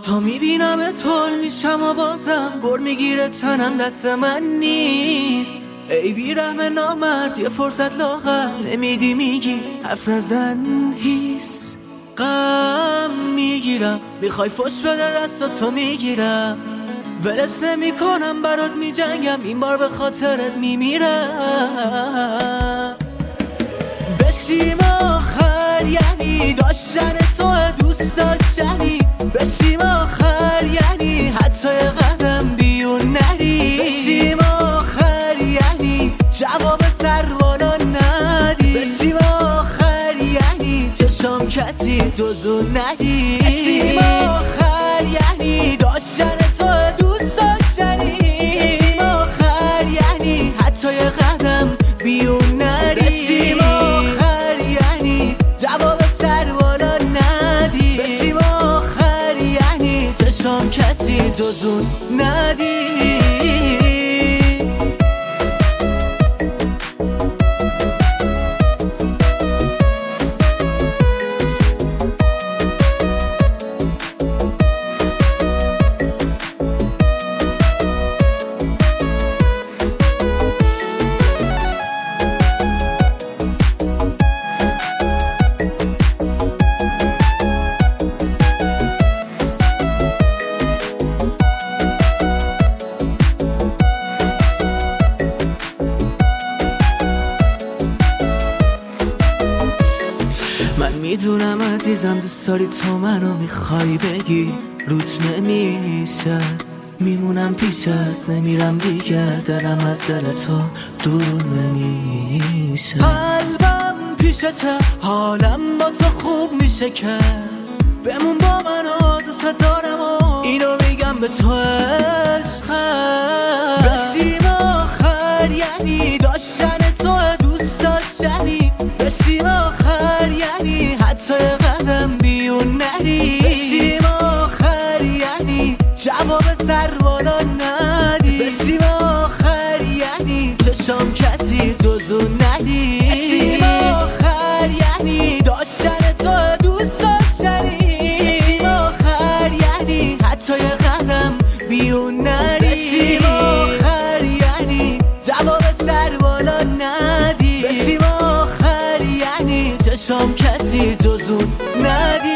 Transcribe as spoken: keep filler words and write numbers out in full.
تا میبینم تول میشم و بازم گر میگیره تنم دست من نیست. ای بیرحم نامرد یه فرصت لاغر نمیدی میگی حرف نزن هیس. غم میگیرم میخوای فش بده دست تو میگیرم ولت نمی کنم برات میجنگم این بار به خاطرت میمیرم. بسیم آخر یعنی داشتن تو دوست داشتنی. بسیم آخر یعنی حتی یه قدم بیون نری. بسیم آخر یعنی جواب سربالا ندی. بسیم آخر یعنی چشام کسی جزو ندی. بسیم آخر یعنی داشتن تو دوست داشتنی. بسیم آخر یعنی حتی یه قدم بیون نری. بسیم آخر یعنی جواب سربالا ندی. بسیم آخر یعنی چشام کسی جزو ندی. من میدونم عزیزم دوست داری تو منو میخوای بگی روت نمیشه. میمونم پیشت نمیرم دیگه دلم از دل تو دور نمیشه. قلبم پیشته حالم با تو خوب میشه که بمون با من و دوست دارم و اینو میگم به تو عشقم. بسیم آخر یعنی داشتن تو دوست داشتنی. بسیم آخر یعنی حتی قدم بیون نری. بسیم آخر یعنی جواب سربالا ندی. بسیم آخر یعنی چشام کسی جزو ندی. بسیم آخر یعنی داشتن تو دوست داشتنی. بسیم آخر یعنی حتی قدم بیون نری. بسیم آخر یعنی جواب سربالا ندی. بسیم آخر یعنی چشام کسی جزو ندی.